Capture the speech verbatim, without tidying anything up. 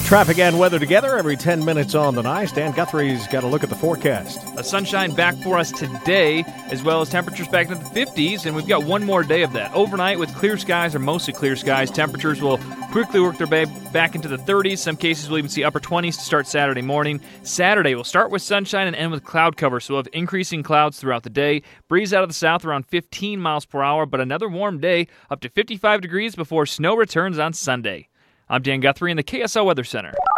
Traffic and weather together every ten minutes on the night. Dan Guthrie's got a look at the forecast. A sunshine back for us today, as well as temperatures back into the fifties, and we've got one more day of that. Overnight with clear skies or mostly clear skies, temperatures will quickly work their way back into the thirties. Some cases will even see upper twenties to start Saturday morning. Saturday will start with sunshine and end with cloud cover, so we'll have increasing clouds throughout the day. Breeze out of the south around fifteen miles per hour, but another warm day up to fifty-five degrees before snow returns on Sunday. I'm Dan Guthrie in the K S L Weather Center.